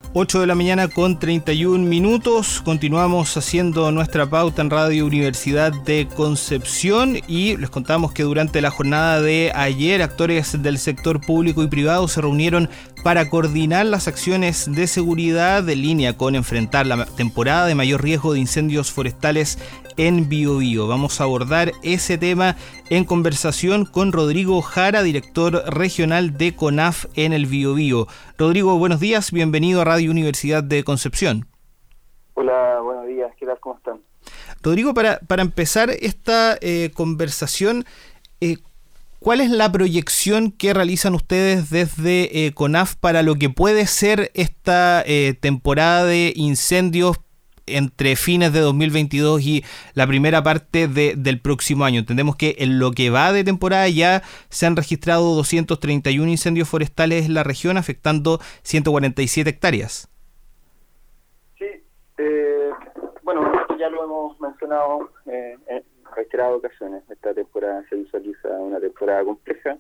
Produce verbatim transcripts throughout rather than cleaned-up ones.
ocho de la mañana con treinta y un minutos. Continuamos haciendo nuestra pauta en Radio Universidad de Concepción y les contamos que durante la jornada de ayer actores del sector público y privado se reunieron para coordinar las acciones de seguridad en línea con enfrentar la temporada de mayor riesgo de incendios forestales en Biobío. Vamos a abordar ese tema en conversación con Rodrigo Jara, director regional de CONAF en el Biobío. Rodrigo, buenos días, bienvenido a Radio Universidad de Concepción. Hola, buenos días, ¿qué tal? ¿Cómo están? Rodrigo, para, para empezar esta eh, conversación, eh, ¿cuál es la proyección que realizan ustedes desde eh, CONAF para lo que puede ser esta eh, temporada de incendios entre fines de dos mil veintidós y la primera parte de, del próximo año? Entendemos que en lo que va de temporada ya se han registrado doscientos treinta y uno incendios forestales en la región, afectando ciento cuarenta y siete hectáreas. Sí, eh, bueno, ya lo hemos mencionado eh, en reiteradas ocasiones. Esta temporada se visualiza una temporada compleja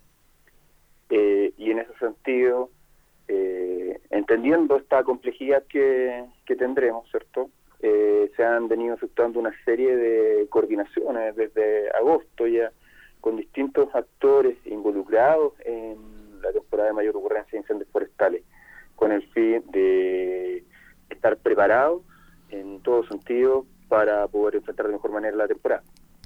eh, y en ese sentido, eh, entendiendo esta complejidad que, que tendremos, ¿cierto? Eh, se han venido efectuando una serie de coordinaciones desde agosto ya con distintos actores involucrados en la temporada de mayor ocurrencia de incendios forestales, con el fin de estar preparados en todo sentido para poder enfrentar de mejor manera la temporada.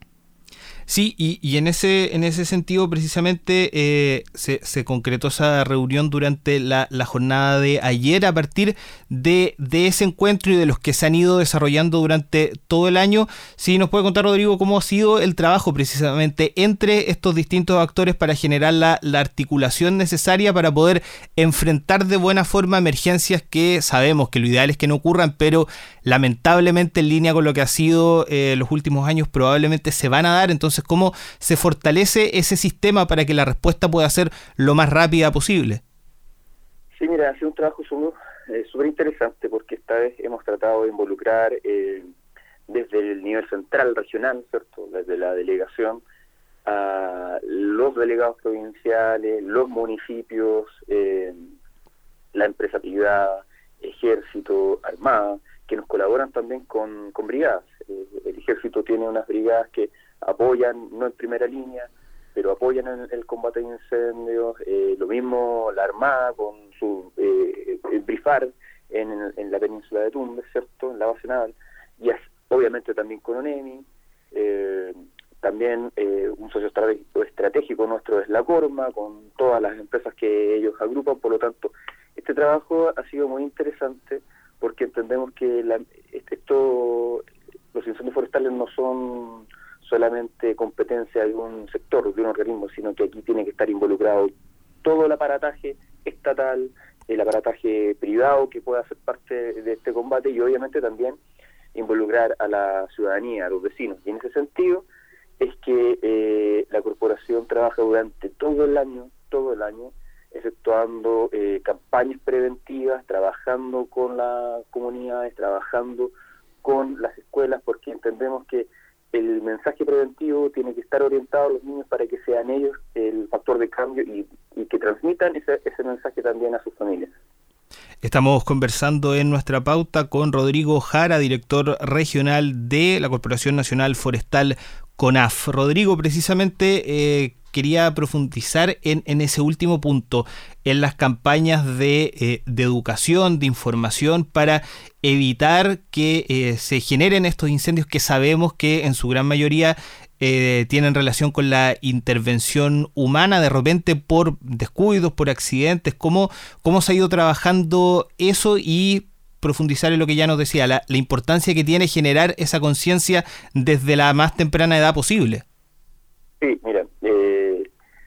Sí, y, y en ese en ese sentido precisamente eh, se, se concretó esa reunión durante la, la jornada de ayer a partir de, de ese encuentro y de los que se han ido desarrollando durante todo el año. Sí, nos puede contar, Rodrigo, cómo ha sido el trabajo precisamente entre estos distintos actores para generar la, la articulación necesaria para poder enfrentar de buena forma emergencias que sabemos que lo ideal es que no ocurran, pero lamentablemente en línea con lo que ha sido eh, los últimos años probablemente se van a dar. Entonces, ¿cómo se fortalece ese sistema para que la respuesta pueda ser lo más rápida posible? Sí, mira, ha sido un trabajo súper eh, interesante porque esta vez hemos tratado de involucrar eh, desde el nivel central, regional, ¿cierto? Desde la delegación, a los delegados provinciales, los municipios, eh, la empresa privada, ejército, armada, que nos colaboran también con, con brigadas. Eh, el ejército tiene unas brigadas que apoyan, no en primera línea, pero apoyan en el combate de incendios, eh, lo mismo la Armada con su eh, el BRIFAR en, en la península de Tumbes, ¿cierto?, en la base naval, y es, obviamente también con ONEMI, eh, también eh, un socio estratégico, estratégico nuestro es la Corma, con todas las empresas que ellos agrupan. Por lo tanto, este trabajo ha sido muy interesante porque entendemos que la, esto, los incendios forestales no son solamente competencia de un sector, de un organismo, sino que aquí tiene que estar involucrado todo el aparataje estatal, el aparataje privado que pueda ser parte de este combate y obviamente también involucrar a la ciudadanía, a los vecinos. Y en ese sentido es que eh, la corporación trabaja durante todo el año, todo el año, efectuando eh, campañas preventivas, trabajando con las comunidades, trabajando con las escuelas, porque entendemos que el mensaje preventivo tiene que estar orientado a los niños para que sean ellos el factor de cambio y, y que transmitan ese, ese mensaje también a sus familias. Estamos conversando en nuestra pauta con Rodrigo Jara, director regional de la Corporación Nacional Forestal CONAF. Rodrigo, precisamente eh, quería profundizar en, en ese último punto, en las campañas de, eh, de educación, de información, para evitar que eh, se generen estos incendios que sabemos que en su gran mayoría eh, tienen relación con la intervención humana, de repente por descuidos, por accidentes. ¿Cómo, cómo se ha ido trabajando eso? Y profundizar en lo que ya nos decía, la, la importancia que tiene generar esa conciencia desde la más temprana edad posible. Sí, mira, eh,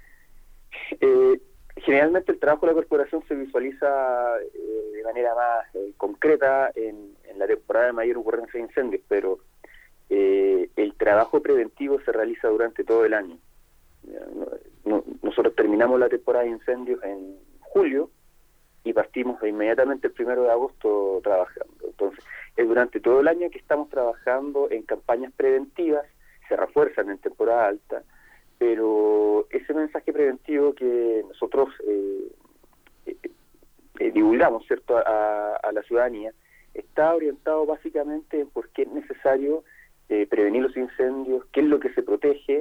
eh, generalmente el trabajo de la corporación se visualiza eh, de manera más eh, concreta en, en la temporada de mayor ocurrencia de incendios, pero eh, el trabajo preventivo se realiza durante todo el año. No, no, nosotros terminamos la temporada de incendios en julio y partimos inmediatamente el primero de agosto trabajando. Entonces, es durante todo el año que estamos trabajando en campañas preventivas, se refuerzan en temporada alta, pero ese mensaje preventivo que nosotros eh, eh, divulgamos, ¿cierto?, a, a la ciudadanía, está orientado básicamente en por qué es necesario eh, prevenir los incendios, qué es lo que se protege,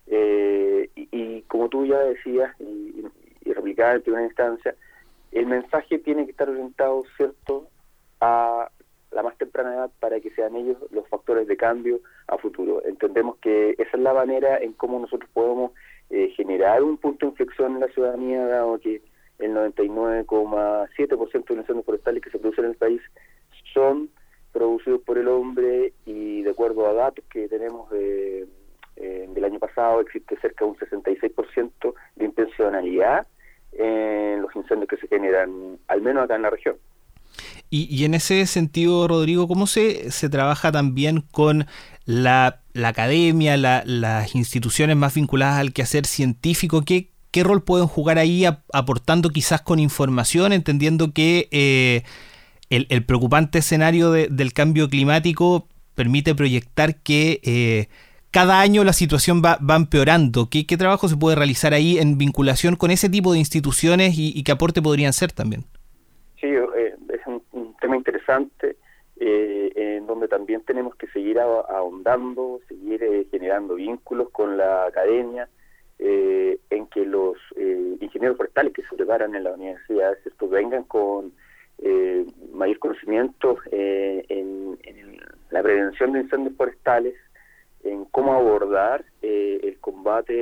eh, y, y como tú ya decías y, y replicabas en primera instancia, el mensaje tiene que estar orientado, ¿cierto?, a la más temprana edad para que sean ellos los factores de cambio a futuro. Entendemos que esa es la manera en cómo nosotros podemos eh, generar un punto de inflexión en la ciudadanía, dado que el noventa y nueve coma siete por ciento de los incendios forestales que se producen en el país son producidos por el hombre, y de acuerdo a datos que tenemos de, eh, del año pasado, existe cerca de un sesenta y seis por ciento de intencionalidad en los incendios que se generan, al menos acá en la región. Y, y en ese sentido, Rodrigo, ¿cómo se, se trabaja también con la, la academia, la, las instituciones más vinculadas al quehacer científico? ¿Qué, qué rol pueden jugar ahí a, aportando quizás con información, entendiendo que eh, el, el preocupante escenario de, del cambio climático permite proyectar que eh, cada año la situación va, va empeorando? ¿Qué, ¿Qué trabajo se puede realizar ahí en vinculación con ese tipo de instituciones y, y qué aporte podrían ser también? Sí, eh, es un, un tema interesante, eh, en donde también tenemos que seguir a, ahondando, seguir eh, generando vínculos con la academia, eh, en que los eh, ingenieros forestales que se preparan en la universidad, ¿cierto?, vengan con eh, mayor conocimiento eh, en, en la prevención de incendios forestales, en cómo abordar eh, el combate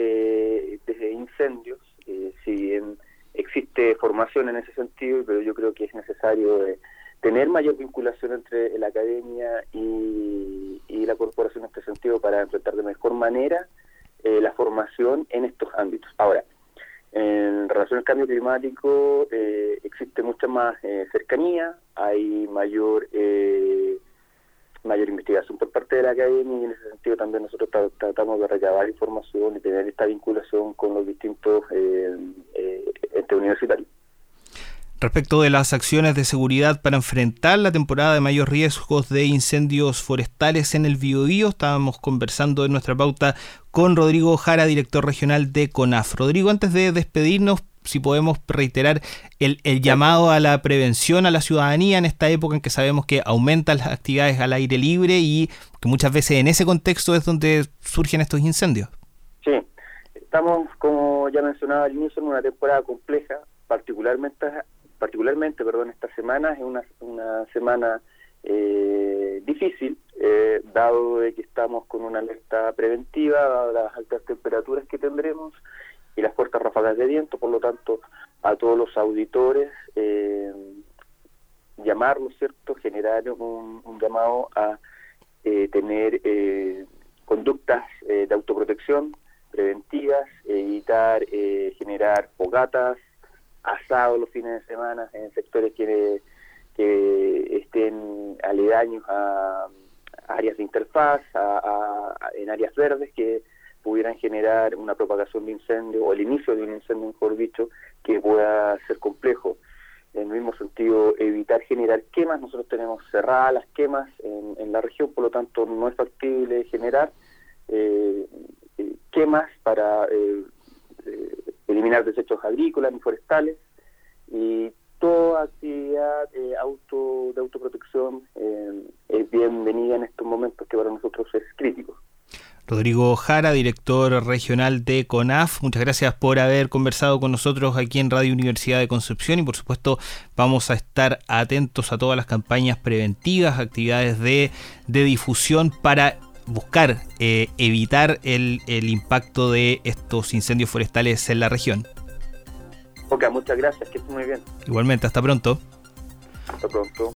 de incendios, eh, si bien existe formación en ese sentido, pero yo creo que es necesario eh, tener mayor vinculación entre la academia y, y la corporación en este sentido para enfrentar de mejor manera eh, la formación en estos ámbitos. Ahora, en relación al cambio climático, eh, existe mucha más eh, cercanía, hay mayor eh, mayor investigación por parte de la academia, y en ese sentido también nosotros tra- tratamos de recabar información y tener esta vinculación con los distintos eh, eh, entes universitarios. Respecto de las acciones de seguridad para enfrentar la temporada de mayores riesgos de incendios forestales en el Biobío, estábamos conversando en nuestra pauta con Rodrigo Jara, director regional de CONAF. Rodrigo, antes de despedirnos, si podemos reiterar el, el llamado a la prevención a la ciudadanía en esta época en que sabemos que aumentan las actividades al aire libre y que muchas veces en ese contexto es donde surgen estos incendios. Sí, estamos, como ya mencionaba al inicio, en una temporada compleja, particularmente particularmente, perdón, esta semana es una, una semana eh, difícil, eh, dado de que estamos con una alerta preventiva, dadas las altas temperaturas que tendremos y las fuertes ráfagas de viento. Por lo tanto, a todos los auditores, eh, llamarlos, ¿cierto?, generar un, un llamado a eh, tener eh, conductas eh, de autoprotección preventivas, evitar eh, generar fogatas, asados los fines de semana en sectores que, que estén aledaños a, a áreas de interfaz, a, a, en áreas verdes que pudieran generar una propagación de incendio o el inicio de un incendio, mejor dicho, que pueda ser complejo. En el mismo sentido, evitar generar quemas. Nosotros tenemos cerradas las quemas en, en la región, por lo tanto no es factible generar eh, quemas para eh, eh, eliminar desechos agrícolas ni forestales, y toda actividad eh, auto de autoprotección eh, es bienvenida en estos momentos que para nosotros es crítico. Rodrigo Jara, director regional de CONAF, muchas gracias por haber conversado con nosotros aquí en Radio Universidad de Concepción, y por supuesto vamos a estar atentos a todas las campañas preventivas, actividades de, de difusión para buscar eh, evitar el, el impacto de estos incendios forestales en la región. Ok, muchas gracias, que estés muy bien. Igualmente, hasta pronto. Hasta pronto.